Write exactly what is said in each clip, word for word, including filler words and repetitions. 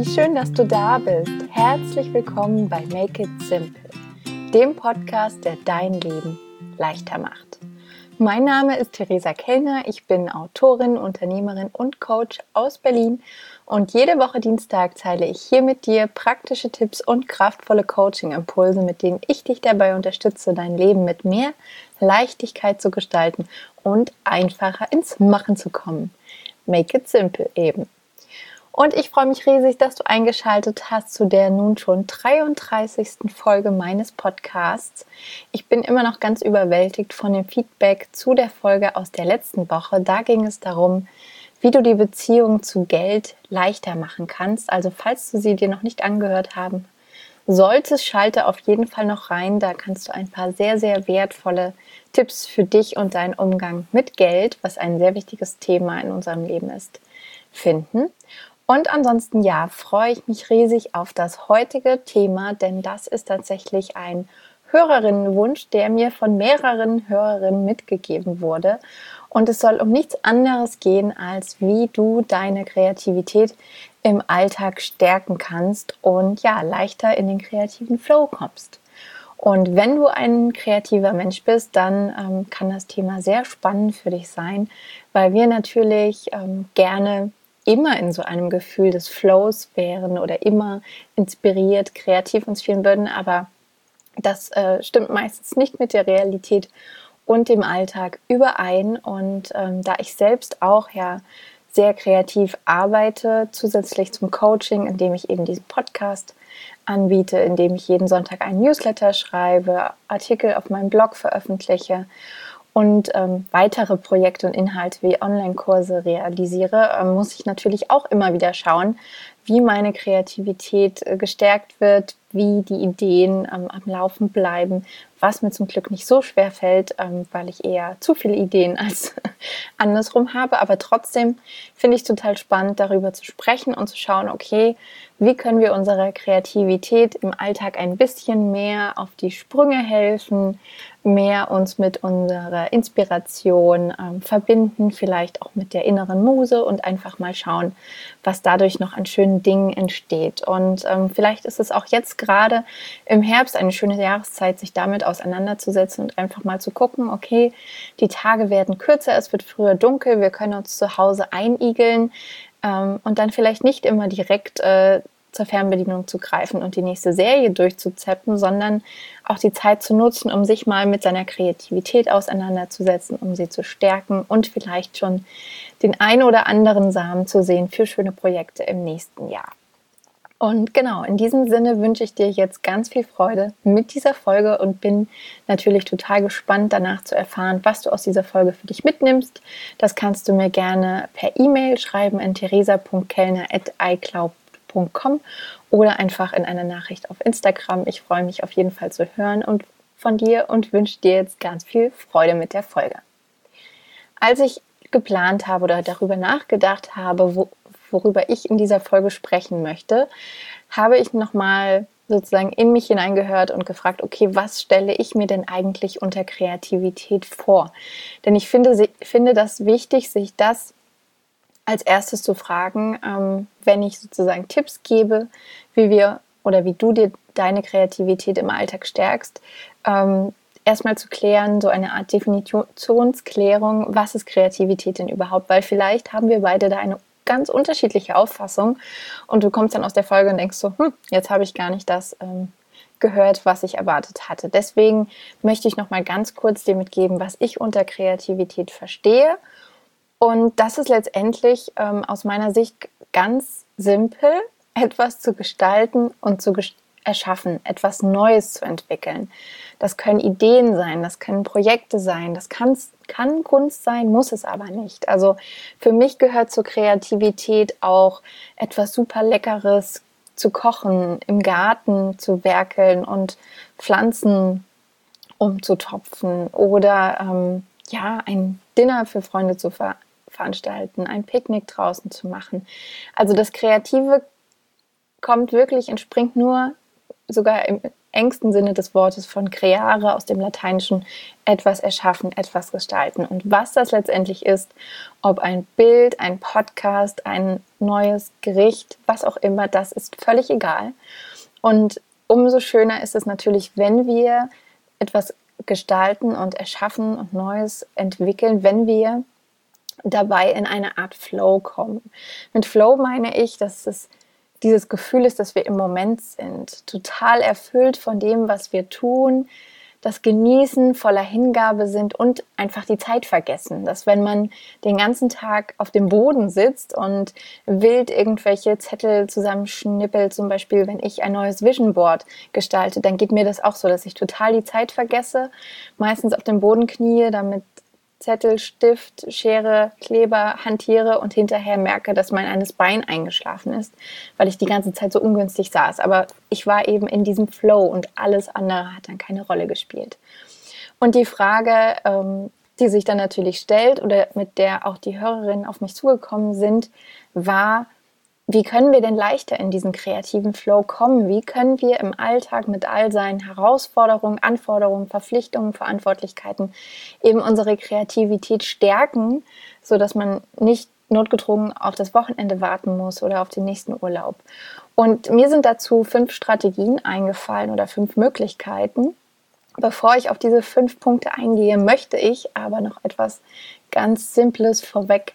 schön, dass du da bist. Herzlich willkommen bei Make It Simple, dem Podcast, der dein Leben leichter macht. Mein Name ist Theresa Kellner, ich bin Autorin, Unternehmerin und Coach aus Berlin und jede Woche Dienstag teile ich hier mit dir praktische Tipps und kraftvolle Coaching-Impulse, mit denen ich dich dabei unterstütze, dein Leben mit mehr Leichtigkeit zu gestalten und einfacher ins Machen zu kommen. Make it simple eben. Und ich freue mich riesig, dass du eingeschaltet hast zu der nun schon dreiunddreißigsten Folge meines Podcasts. Ich bin immer noch ganz überwältigt von dem Feedback zu der Folge aus der letzten Woche. Da ging es darum, wie du die Beziehung zu Geld leichter machen kannst. Also falls du sie dir noch nicht angehört haben solltest, schalte auf jeden Fall noch rein. Da kannst du ein paar sehr, sehr wertvolle Tipps für dich und deinen Umgang mit Geld, was ein sehr wichtiges Thema in unserem Leben ist, finden. Und ansonsten, ja, freue ich mich riesig auf das heutige Thema, denn das ist tatsächlich ein Hörerinnenwunsch, der mir von mehreren Hörerinnen mitgegeben wurde. Und es soll um nichts anderes gehen, als wie du deine Kreativität im Alltag stärken kannst und ja, leichter in den kreativen Flow kommst. Und wenn du ein kreativer Mensch bist, dann ähm, kann das Thema sehr spannend für dich sein, weil wir natürlich ähm, gerne immer in so einem Gefühl des Flows wären oder immer inspiriert, kreativ uns fühlen würden, aber das äh, stimmt meistens nicht mit der Realität und dem Alltag überein. Und ähm, da ich selbst auch ja sehr kreativ arbeite, zusätzlich zum Coaching, indem ich eben diesen Podcast anbiete, indem ich jeden Sonntag einen Newsletter schreibe, Artikel auf meinem Blog veröffentliche und ähm, weitere Projekte und Inhalte wie Online-Kurse realisiere, ähm, muss ich natürlich auch immer wieder schauen, wie meine Kreativität äh, gestärkt wird, wie die Ideen ähm, am Laufen bleiben, was mir zum Glück nicht so schwer fällt, ähm, weil ich eher zu viele Ideen als andersrum habe. Aber trotzdem finde ich es total spannend, darüber zu sprechen und zu schauen, okay, wie können wir unserer Kreativität im Alltag ein bisschen mehr auf die Sprünge helfen, mehr uns mit unserer Inspiration ähm, verbinden, vielleicht auch mit der inneren Muse und einfach mal schauen, was dadurch noch an schönen Dingen entsteht. Und ähm, vielleicht ist es auch jetzt gerade im Herbst eine schöne Jahreszeit, sich damit auseinanderzusetzen und einfach mal zu gucken, okay, die Tage werden kürzer, es wird früher dunkel, wir können uns zu Hause einigeln ähm, und dann vielleicht nicht immer direkt äh, zur Fernbedienung zu greifen und die nächste Serie durchzuzappen, sondern auch die Zeit zu nutzen, um sich mal mit seiner Kreativität auseinanderzusetzen, um sie zu stärken und vielleicht schon den ein oder anderen Samen zu sehen für schöne Projekte im nächsten Jahr. Und genau, in diesem Sinne wünsche ich dir jetzt ganz viel Freude mit dieser Folge und bin natürlich total gespannt, danach zu erfahren, was du aus dieser Folge für dich mitnimmst. Das kannst du mir gerne per E-Mail schreiben an theresa punkt kellner at icloud punkt com oder einfach in einer Nachricht auf Instagram. Ich freue mich auf jeden Fall zu hören und von dir und wünsche dir jetzt ganz viel Freude mit der Folge. Als ich geplant habe oder darüber nachgedacht habe, wo, worüber ich in dieser Folge sprechen möchte, habe ich nochmal sozusagen in mich hineingehört und gefragt, okay, was stelle ich mir denn eigentlich unter Kreativität vor? Denn ich finde, finde das wichtig, sich das als erstes zu fragen, ähm, wenn ich sozusagen Tipps gebe, wie wir oder wie du dir deine Kreativität im Alltag stärkst, ähm, erstmal zu klären, so eine Art Definitionsklärung, was ist Kreativität denn überhaupt? Weil vielleicht haben wir beide da eine ganz unterschiedliche Auffassung und du kommst dann aus der Folge und denkst so, hm, jetzt habe ich gar nicht das ähm, gehört, was ich erwartet hatte. Deswegen möchte ich noch mal ganz kurz dir mitgeben, was ich unter Kreativität verstehe. Und das ist letztendlich ähm, aus meiner Sicht ganz simpel, etwas zu gestalten und zu gest- erschaffen, etwas Neues zu entwickeln. Das können Ideen sein, das können Projekte sein, das kann, kann Kunst sein, muss es aber nicht. Also für mich gehört zur Kreativität auch etwas super Leckeres zu kochen, im Garten zu werkeln und Pflanzen umzutopfen oder ähm, ja, ein Dinner für Freunde zu ver- veranstalten, ein Picknick draußen zu machen. Also das Kreative kommt wirklich, entspringt nur sogar im engsten Sinne des Wortes von creare, aus dem Lateinischen etwas erschaffen, etwas gestalten. Und was das letztendlich ist, ob ein Bild, ein Podcast, ein neues Gericht, was auch immer, das ist völlig egal. Und umso schöner ist es natürlich, wenn wir etwas gestalten und erschaffen und Neues entwickeln, wenn wir dabei in eine Art Flow kommen. Mit Flow meine ich, dass es dieses Gefühl ist, dass wir im Moment sind, total erfüllt von dem, was wir tun, das Genießen, voller Hingabe sind und einfach die Zeit vergessen. Dass wenn man den ganzen Tag auf dem Boden sitzt und wild irgendwelche Zettel zusammenschnippelt, zum Beispiel wenn ich ein neues Vision Board gestalte, dann geht mir das auch so, dass ich total die Zeit vergesse, meistens auf dem Boden knie, damit Zettel, Stift, Schere, Kleber hantiere und hinterher merke, dass mein eines Bein eingeschlafen ist, weil ich die ganze Zeit so ungünstig saß. Aber ich war eben in diesem Flow und alles andere hat dann keine Rolle gespielt. Und die Frage, ähm, die sich dann natürlich stellt oder mit der auch die Hörerinnen auf mich zugekommen sind, war: Wie können wir denn leichter in diesen kreativen Flow kommen? Wie können wir im Alltag mit all seinen Herausforderungen, Anforderungen, Verpflichtungen, Verantwortlichkeiten eben unsere Kreativität stärken, sodass man nicht notgedrungen auf das Wochenende warten muss oder auf den nächsten Urlaub? Und mir sind dazu fünf Strategien eingefallen oder fünf Möglichkeiten. Bevor ich auf diese fünf Punkte eingehe, möchte ich aber noch etwas ganz Simples vorweg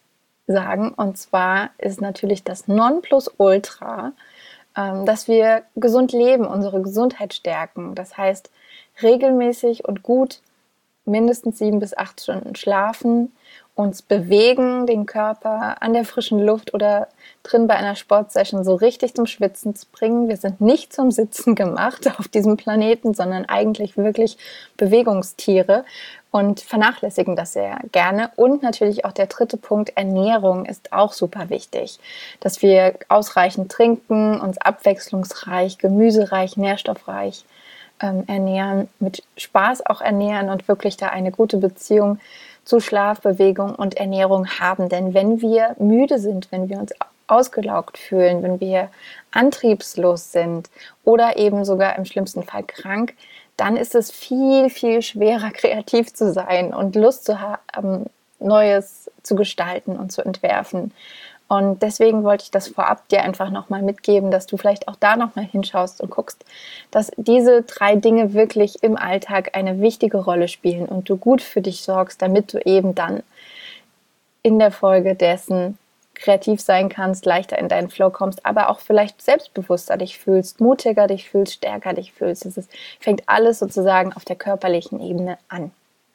sagen, und zwar ist natürlich das Nonplusultra, ähm, dass wir gesund leben, unsere Gesundheit stärken. Das heißt, regelmäßig und gut mindestens sieben bis acht Stunden schlafen, uns bewegen, den Körper an der frischen Luft oder drin bei einer Sportsession so richtig zum Schwitzen zu bringen. Wir sind nicht zum Sitzen gemacht auf diesem Planeten, sondern eigentlich wirklich Bewegungstiere und vernachlässigen das sehr gerne. Und natürlich auch der dritte Punkt, Ernährung, ist auch super wichtig, dass wir ausreichend trinken, uns abwechslungsreich, gemüsereich, nährstoffreich ähm, ernähren, mit Spaß auch ernähren und wirklich da eine gute Beziehung zu Schlaf, Bewegung und Ernährung haben. Denn wenn wir müde sind, wenn wir uns ausgelaugt fühlen, wenn wir antriebslos sind oder eben sogar im schlimmsten Fall krank, dann ist es viel, viel schwerer, kreativ zu sein und Lust zu haben, Neues zu gestalten und zu entwerfen. Und deswegen wollte ich das vorab dir einfach nochmal mitgeben, dass du vielleicht auch da nochmal hinschaust und guckst, dass diese drei Dinge wirklich im Alltag eine wichtige Rolle spielen und du gut für dich sorgst, damit du eben dann in der Folge dessen kreativ sein kannst, leichter in deinen Flow kommst, aber auch vielleicht selbstbewusster dich fühlst, mutiger dich fühlst, stärker dich fühlst. Es ist, fängt alles sozusagen auf der körperlichen Ebene an.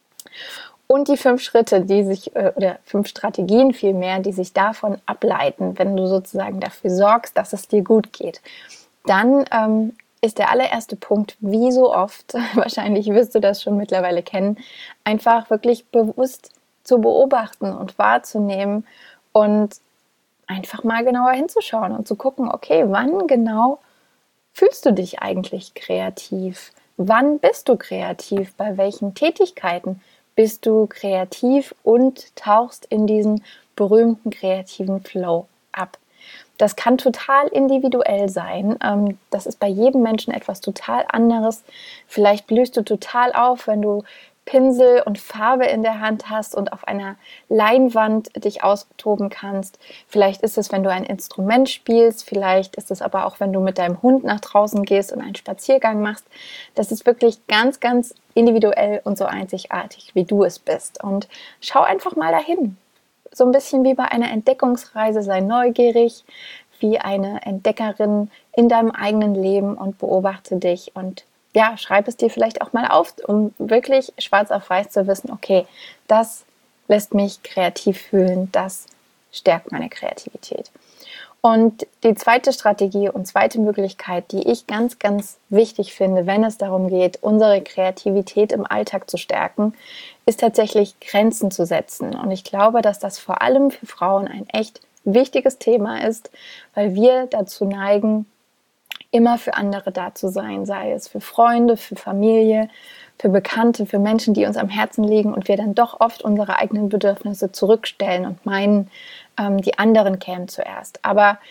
Und die fünf Schritte, die sich, oder fünf Strategien vielmehr, die sich davon ableiten, wenn du sozusagen dafür sorgst, dass es dir gut geht, dann ähm, ist der allererste Punkt, wie so oft, wahrscheinlich wirst du das schon mittlerweile kennen, einfach wirklich bewusst zu beobachten und wahrzunehmen und einfach mal genauer hinzuschauen und zu gucken, okay, wann genau fühlst du dich eigentlich kreativ? Wann bist du kreativ? Bei welchen Tätigkeiten bist du kreativ und tauchst in diesen berühmten kreativen Flow ab? Das kann total individuell sein. Das ist bei jedem Menschen etwas total anderes. Vielleicht blühst du total auf, wenn du Pinsel und Farbe in der Hand hast und auf einer Leinwand dich austoben kannst. Vielleicht ist es, wenn du ein Instrument spielst. Vielleicht ist es aber auch, wenn du mit deinem Hund nach draußen gehst und einen Spaziergang machst. Das ist wirklich ganz, ganz individuell und so einzigartig, wie du es bist. Und schau einfach mal dahin. So ein bisschen wie bei einer Entdeckungsreise, sei neugierig, wie eine Entdeckerin in deinem eigenen Leben und beobachte dich und ja, schreib es dir vielleicht auch mal auf, um wirklich schwarz auf weiß zu wissen, okay, das lässt mich kreativ fühlen, das stärkt meine Kreativität. Und die zweite Strategie und zweite Möglichkeit, die ich ganz, ganz wichtig finde, wenn es darum geht, unsere Kreativität im Alltag zu stärken, ist tatsächlich Grenzen zu setzen. Und ich glaube, dass das vor allem für Frauen ein echt wichtiges Thema ist, weil wir dazu neigen, immer für andere da zu sein, sei es für Freunde, für Familie, für Bekannte, für Menschen, die uns am Herzen liegen und wir dann doch oft unsere eigenen Bedürfnisse zurückstellen und meinen, ähm, die anderen kämen zuerst. Aber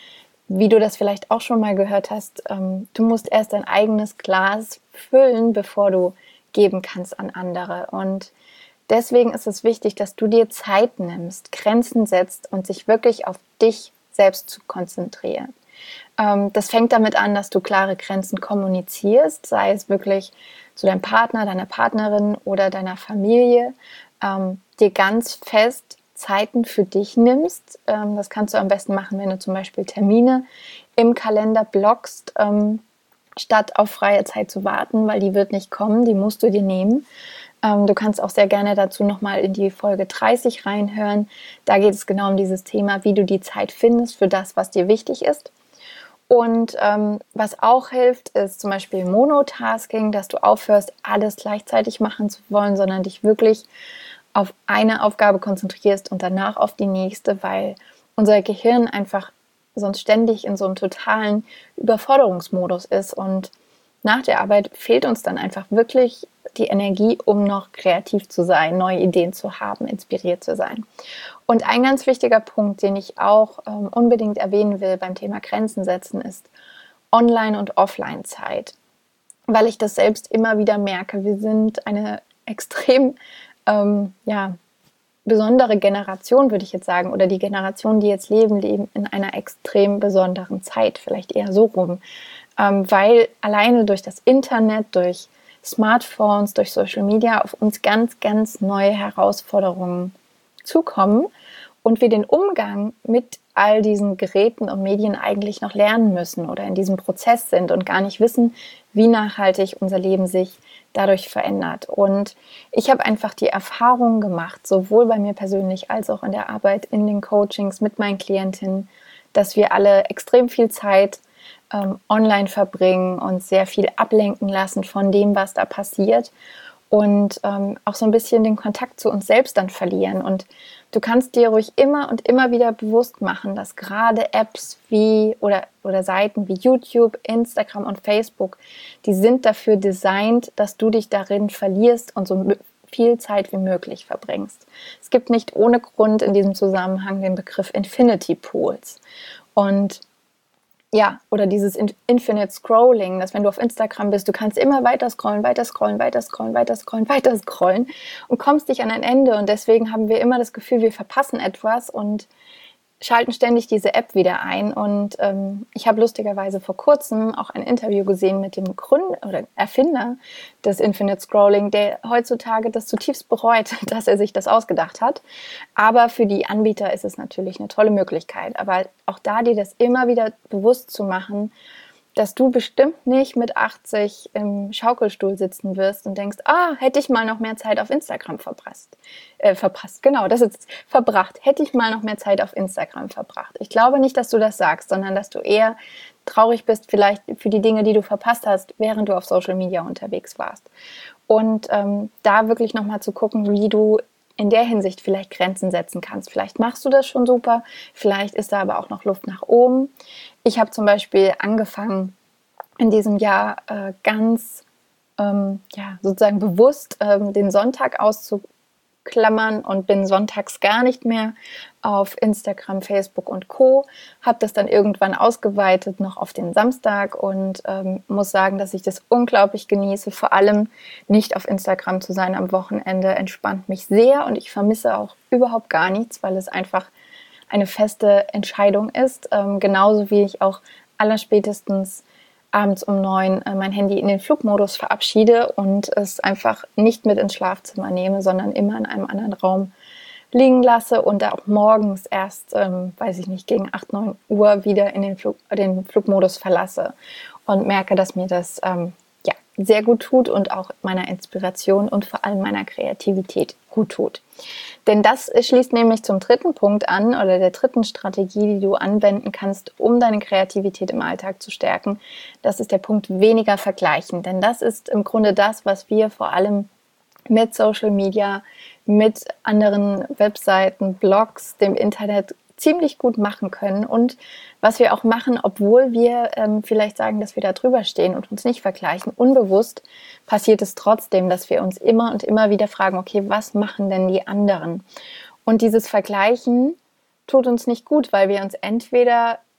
wie du das vielleicht auch schon mal gehört hast, ähm, du musst erst dein eigenes Glas füllen, bevor du geben kannst an andere. Und deswegen ist es wichtig, dass du dir Zeit nimmst, Grenzen setzt und sich wirklich auf dich selbst zu konzentrieren. Ähm, das fängt damit an, dass du klare Grenzen kommunizierst, sei es wirklich zu deinem Partner, deiner Partnerin oder deiner Familie, ähm, dir ganz fest Zeiten für dich nimmst. Ähm, das kannst du am besten machen, wenn du zum Beispiel Termine im Kalender blockst, ähm, statt auf freie Zeit zu warten, weil die wird nicht kommen, die musst du dir nehmen. Ähm, du kannst auch sehr gerne dazu nochmal in die Folge dreißig reinhören. Da geht es genau um dieses Thema, wie du die Zeit findest für das, was dir wichtig ist. Und ähm, was auch hilft, ist zum Beispiel Monotasking, dass du aufhörst, alles gleichzeitig machen zu wollen, sondern dich wirklich auf eine Aufgabe konzentrierst und danach auf die nächste, weil unser Gehirn einfach sonst ständig in so einem totalen Überforderungsmodus ist und nach der Arbeit fehlt uns dann einfach wirklich die Energie, um noch kreativ zu sein, neue Ideen zu haben, inspiriert zu sein. Und ein ganz wichtiger Punkt, den ich auch ähm, unbedingt erwähnen will beim Thema Grenzen setzen, ist Online- und Offline-Zeit. Weil ich das selbst immer wieder merke, wir sind eine extrem ähm, ja, besondere Generation, würde ich jetzt sagen, oder die Generation, die jetzt leben, leben in einer extrem besonderen Zeit, vielleicht eher so rum, ähm, weil alleine durch das Internet, durch Smartphones, durch Social Media auf uns ganz, ganz neue Herausforderungen zukommen und wir den Umgang mit all diesen Geräten und Medien eigentlich noch lernen müssen oder in diesem Prozess sind und gar nicht wissen, wie nachhaltig unser Leben sich dadurch verändert. Und ich habe einfach die Erfahrung gemacht, sowohl bei mir persönlich als auch in der Arbeit, in den Coachings mit meinen Klientinnen, dass wir alle extrem viel Zeit ähm, online verbringen und sehr viel ablenken lassen von dem, was da passiert und ähm, auch so ein bisschen den Kontakt zu uns selbst dann verlieren. Und du kannst dir ruhig immer und immer wieder bewusst machen, dass gerade Apps wie oder, oder Seiten wie YouTube, Instagram und Facebook, die sind dafür designt, dass du dich darin verlierst und so viel Zeit wie möglich verbringst. Es gibt nicht ohne Grund in diesem Zusammenhang den Begriff Infinity Pools. Und ja, oder dieses Infinite Scrolling, dass wenn du auf Instagram bist, du kannst immer weiter scrollen, weiter scrollen, weiter scrollen, weiter scrollen, weiter scrollen und kommst nicht an ein Ende. Und deswegen haben wir immer das Gefühl, wir verpassen etwas und schalten ständig diese App wieder ein. Und ähm, ich habe lustigerweise vor kurzem auch ein Interview gesehen mit dem Gründer oder Erfinder des Infinite Scrolling, der heutzutage das zutiefst bereut, dass er sich das ausgedacht hat. Aber für die Anbieter ist es natürlich eine tolle Möglichkeit. Aber auch da dir das immer wieder bewusst zu machen, dass du bestimmt nicht mit achtzig im Schaukelstuhl sitzen wirst und denkst, ah, hätte ich mal noch mehr Zeit auf Instagram verpasst. Äh, verpasst, genau, das ist verbracht. Hätte ich mal noch mehr Zeit auf Instagram verbracht. Ich glaube nicht, dass du das sagst, sondern dass du eher traurig bist vielleicht für die Dinge, die du verpasst hast, während du auf Social Media unterwegs warst. Und ähm, da wirklich nochmal zu gucken, wie du in der Hinsicht vielleicht Grenzen setzen kannst. Vielleicht machst du das schon super, vielleicht ist da aber auch noch Luft nach oben. Ich habe zum Beispiel angefangen, in diesem Jahr äh, ganz ähm, ja, sozusagen bewusst ähm, den Sonntag auszuklammern und bin sonntags gar nicht mehr auf Instagram, Facebook und Co. Habe das dann irgendwann ausgeweitet noch auf den Samstag und ähm, muss sagen, dass ich das unglaublich genieße. Vor allem nicht auf Instagram zu sein am Wochenende entspannt mich sehr und ich vermisse auch überhaupt gar nichts, weil es einfach eine feste Entscheidung ist. Ähm, genauso wie ich auch allerspätestens abends um neun äh, mein Handy in den Flugmodus verabschiede und es einfach nicht mit ins Schlafzimmer nehme, sondern immer in einem anderen Raum liegen lasse und da auch morgens erst, ähm, weiß ich nicht, gegen acht, neun Uhr wieder in den, Flug, den Flugmodus verlasse und merke, dass mir das ähm, ja, sehr gut tut und auch meiner Inspiration und vor allem meiner Kreativität gut tut. Denn das schließt nämlich zum dritten Punkt an oder der dritten Strategie, die du anwenden kannst, um deine Kreativität im Alltag zu stärken. Das ist der Punkt weniger vergleichen. Denn das ist im Grunde das, was wir vor allem mit Social Media, mit anderen Webseiten, Blogs, dem Internet ziemlich gut machen können und was wir auch machen, obwohl wir ähm, vielleicht sagen, dass wir da drüber stehen und uns nicht vergleichen. Unbewusst passiert es trotzdem, dass wir uns immer und immer wieder fragen, okay, was machen denn die anderen? Und dieses Vergleichen tut uns nicht gut, weil wir uns entweder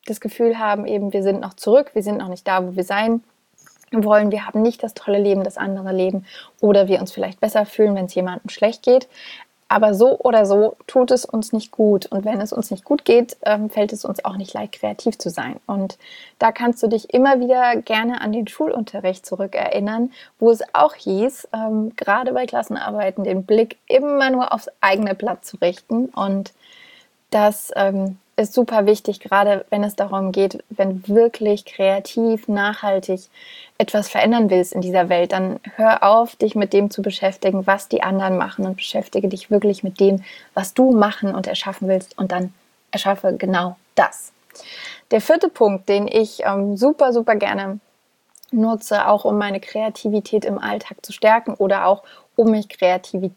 das Gefühl haben, eben wir sind noch zurück, wir sind noch nicht da, wo wir sein wollen, wir haben nicht das tolle Leben, das andere Leben oder wir uns vielleicht besser fühlen, wenn es jemandem schlecht geht. Aber so oder so tut es uns nicht gut. Und wenn es uns nicht gut geht, ähm, fällt es uns auch nicht leicht, kreativ zu sein. Und da kannst du dich immer wieder gerne an den Schulunterricht zurückerinnern, wo es auch hieß, ähm, gerade bei Klassenarbeiten den Blick immer nur aufs eigene Blatt zu richten. Und das ähm, ist super wichtig, gerade wenn es darum geht, wenn du wirklich kreativ, nachhaltig etwas verändern willst in dieser Welt, dann hör auf, dich mit dem zu beschäftigen, was die anderen machen und beschäftige dich wirklich mit dem, was du machen und erschaffen willst und dann erschaffe genau das. Der vierte Punkt, den ich ähm, super, super gerne nutze, auch um meine Kreativität im Alltag zu stärken oder auch um mich kreativ,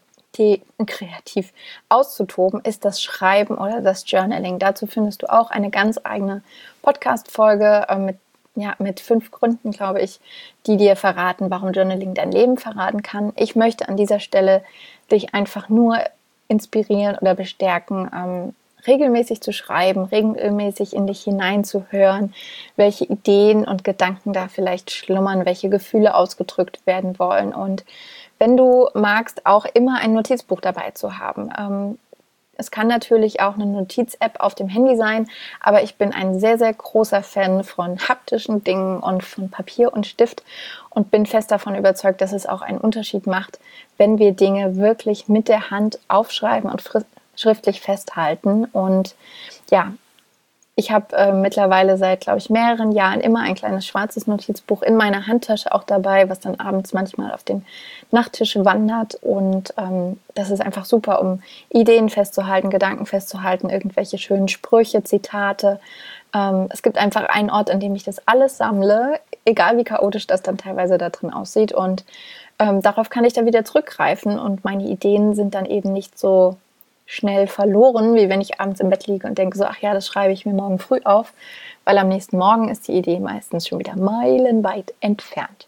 kreativ auszutoben, ist das Schreiben oder das Journaling. Dazu findest du auch eine ganz eigene Podcast-Folge äh, mit Ja, mit fünf Gründen, glaube ich, die dir verraten, warum Journaling dein Leben verraten kann. Ich möchte an dieser Stelle dich einfach nur inspirieren oder bestärken, ähm, regelmäßig zu schreiben, regelmäßig in dich hineinzuhören, welche Ideen und Gedanken da vielleicht schlummern, welche Gefühle ausgedrückt werden wollen. Und wenn du magst, auch immer ein Notizbuch dabei zu haben. Ähm, Es kann natürlich auch eine Notiz-App auf dem Handy sein, aber ich bin ein sehr, sehr großer Fan von haptischen Dingen und von Papier und Stift und bin fest davon überzeugt, dass es auch einen Unterschied macht, wenn wir Dinge wirklich mit der Hand aufschreiben und schriftlich festhalten. Und ja, ich habe äh, mittlerweile seit, glaube ich, mehreren Jahren immer ein kleines schwarzes Notizbuch in meiner Handtasche auch dabei, was dann abends manchmal auf den Nachttisch wandert. Und ähm, das ist einfach super, um Ideen festzuhalten, Gedanken festzuhalten, irgendwelche schönen Sprüche, Zitate. Ähm, es gibt einfach einen Ort, an dem ich das alles sammle, egal wie chaotisch das dann teilweise da drin aussieht. Und ähm, darauf kann ich dann wieder zurückgreifen und meine Ideen sind dann eben nicht so schnell verloren, wie wenn ich abends im Bett liege und denke so, ach ja, das schreibe ich mir morgen früh auf, weil am nächsten Morgen ist die Idee meistens schon wieder meilenweit entfernt.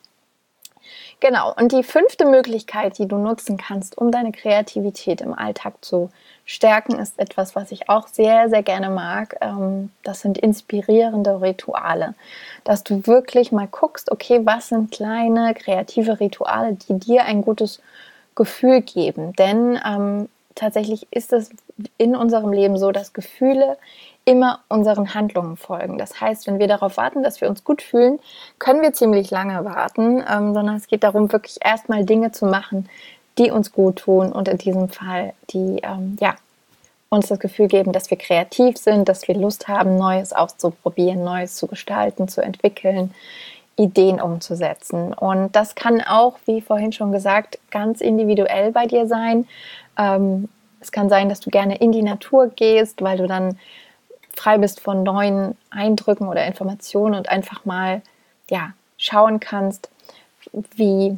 Genau, und die fünfte Möglichkeit, die du nutzen kannst, um deine Kreativität im Alltag zu stärken, ist etwas, was ich auch sehr, sehr gerne mag. Das sind inspirierende Rituale. Dass du wirklich mal guckst, okay, was sind kleine kreative Rituale, die dir ein gutes Gefühl geben. Denn ähm, tatsächlich ist es in unserem Leben so, dass Gefühle immer unseren Handlungen folgen. Das heißt, wenn wir darauf warten, dass wir uns gut fühlen, können wir ziemlich lange warten, ähm, sondern es geht darum, wirklich erstmal Dinge zu machen, die uns gut tun und in diesem Fall, die ähm, ja, uns das Gefühl geben, dass wir kreativ sind, dass wir Lust haben, Neues auszuprobieren, Neues zu gestalten, zu entwickeln, Ideen umzusetzen. Und das kann auch, wie vorhin schon gesagt, ganz individuell bei dir sein. Ähm, es kann sein, dass du gerne in die Natur gehst, weil du dann frei bist von neuen Eindrücken oder Informationen und einfach mal ja, schauen kannst, wie,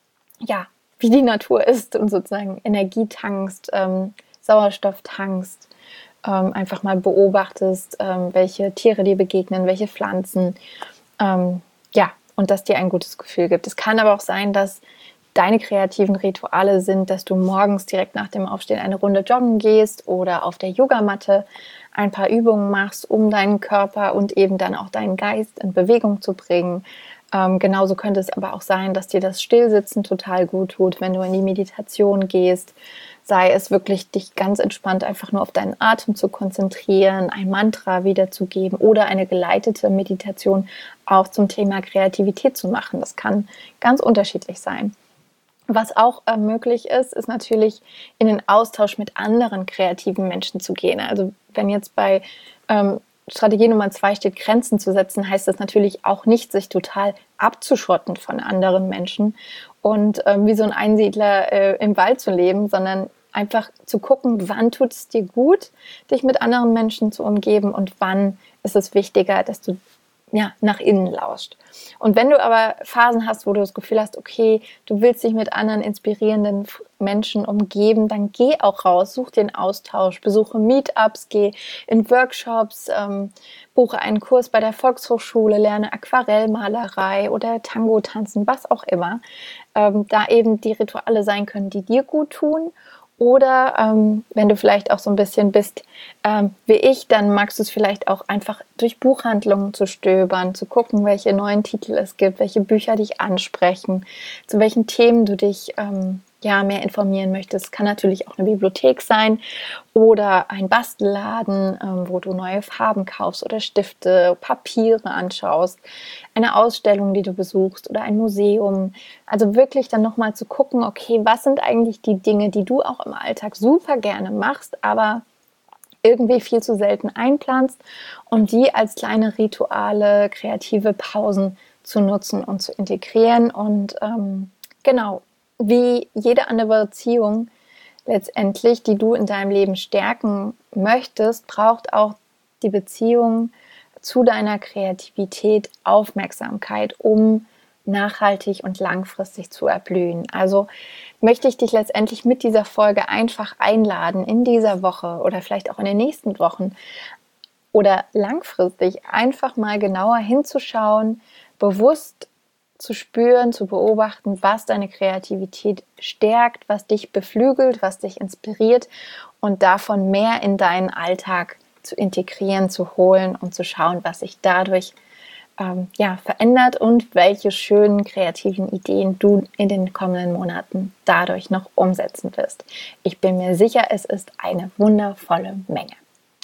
ja, wie die Natur ist und sozusagen Energie tankst, ähm, Sauerstoff tankst, ähm, einfach mal beobachtest, ähm, welche Tiere dir begegnen, welche Pflanzen, ähm, ja, und dass dir ein gutes Gefühl gibt. Es kann aber auch sein, dass deine kreativen Rituale sind, dass du morgens direkt nach dem Aufstehen eine Runde joggen gehst oder auf der Yogamatte ein paar Übungen machst, um deinen Körper und eben dann auch deinen Geist in Bewegung zu bringen. Ähm, genauso könnte es aber auch sein, dass dir das Stillsitzen total gut tut, wenn du in die Meditation gehst. Sei es wirklich, dich ganz entspannt einfach nur auf deinen Atem zu konzentrieren, ein Mantra wiederzugeben oder eine geleitete Meditation auch zum Thema Kreativität zu machen. Das kann ganz unterschiedlich sein. Was auch äh, möglich ist, ist natürlich in den Austausch mit anderen kreativen Menschen zu gehen. Also wenn jetzt bei ähm, Strategie Nummer zwei steht, Grenzen zu setzen, heißt das natürlich auch nicht, sich total abzuschotten von anderen Menschen und ähm, wie so ein Einsiedler äh, im Wald zu leben, sondern einfach zu gucken, wann tut es dir gut, dich mit anderen Menschen zu umgeben und wann ist es wichtiger, dass du ja, nach innen lauscht. Und wenn du aber Phasen hast, wo du das Gefühl hast, okay, du willst dich mit anderen inspirierenden Menschen umgeben, dann geh auch raus, such den Austausch, besuche Meetups, geh in Workshops, ähm, buche einen Kurs bei der Volkshochschule, lerne Aquarellmalerei oder Tango tanzen, was auch immer. Ähm, da eben die Rituale sein können, die dir gut tun Oder ähm, wenn du vielleicht auch so ein bisschen bist ähm, wie ich, dann magst du es vielleicht auch einfach durch Buchhandlungen zu stöbern, zu gucken, welche neuen Titel es gibt, welche Bücher dich ansprechen, zu welchen Themen du dich ähm, ja, mehr informieren möchtest. Kann natürlich auch eine Bibliothek sein oder ein Bastelladen, ähm, wo du neue Farben kaufst oder Stifte, Papiere anschaust, eine Ausstellung, die du besuchst oder ein Museum. Also wirklich dann nochmal zu gucken, okay, was sind eigentlich die Dinge, die du auch im Alltag super gerne machst, aber irgendwie viel zu selten einplanst und die als kleine Rituale, kreative Pausen zu nutzen und zu integrieren. Und ähm, genau, wie jede andere Beziehung letztendlich, die du in deinem Leben stärken möchtest, braucht auch die Beziehung zu deiner Kreativität Aufmerksamkeit, um nachhaltig und langfristig zu erblühen. Also möchte ich dich letztendlich mit dieser Folge einfach einladen, in dieser Woche oder vielleicht auch in den nächsten Wochen oder langfristig einfach mal genauer hinzuschauen, bewusst zu spüren, zu beobachten, was deine Kreativität stärkt, was dich beflügelt, was dich inspiriert und davon mehr in deinen Alltag zu integrieren, zu holen und zu schauen, was sich dadurch ähm, ja, verändert und welche schönen kreativen Ideen du in den kommenden Monaten dadurch noch umsetzen wirst. Ich bin mir sicher, es ist eine wundervolle Menge.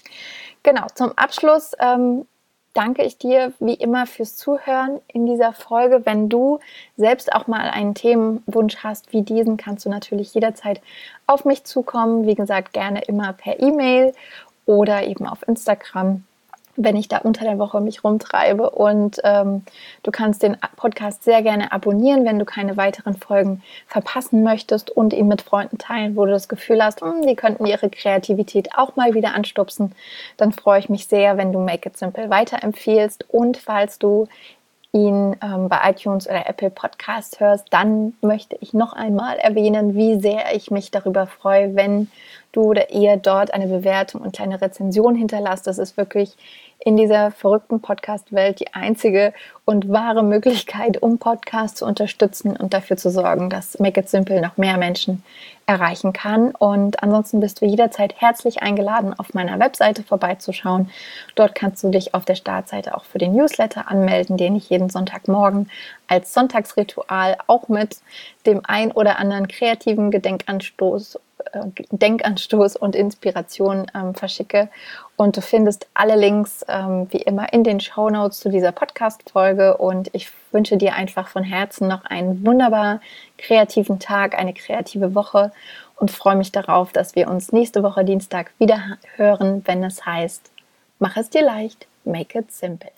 Genau, zum Abschluss ähm, danke ich dir wie immer fürs Zuhören in dieser Folge. Wenn du selbst auch mal einen Themenwunsch hast wie diesen, kannst du natürlich jederzeit auf mich zukommen. Wie gesagt, gerne immer per E-Mail oder eben auf Instagram, wenn ich da unter der Woche mich rumtreibe. Und ähm, du kannst den Podcast sehr gerne abonnieren, wenn du keine weiteren Folgen verpassen möchtest und ihn mit Freunden teilen, wo du das Gefühl hast, hm, die könnten ihre Kreativität auch mal wieder anstupsen. Dann freue ich mich sehr, wenn du Make It Simple weiterempfiehlst. Und falls du ihn ähm, bei iTunes oder Apple Podcast hörst, dann möchte ich noch einmal erwähnen, wie sehr ich mich darüber freue, wenn du oder ihr dort eine Bewertung und kleine Rezension hinterlasst. Das ist wirklich in dieser verrückten Podcast-Welt die einzige und wahre Möglichkeit, um Podcasts zu unterstützen und dafür zu sorgen, dass Make It Simple noch mehr Menschen erreichen kann. Und ansonsten bist du jederzeit herzlich eingeladen, auf meiner Webseite vorbeizuschauen. Dort kannst du dich auf der Startseite auch für den Newsletter anmelden, den ich jeden Sonntagmorgen als Sonntagsritual auch mit dem ein oder anderen kreativen Gedenkanstoß Denkanstoß und Inspiration ähm, verschicke. Und du findest alle Links ähm, wie immer in den Shownotes zu dieser Podcast-Folge. Und ich wünsche dir einfach von Herzen noch einen wunderbar kreativen Tag, eine kreative Woche und freue mich darauf, dass wir uns nächste Woche Dienstag wieder hören, wenn es heißt, mach es dir leicht, make it simple.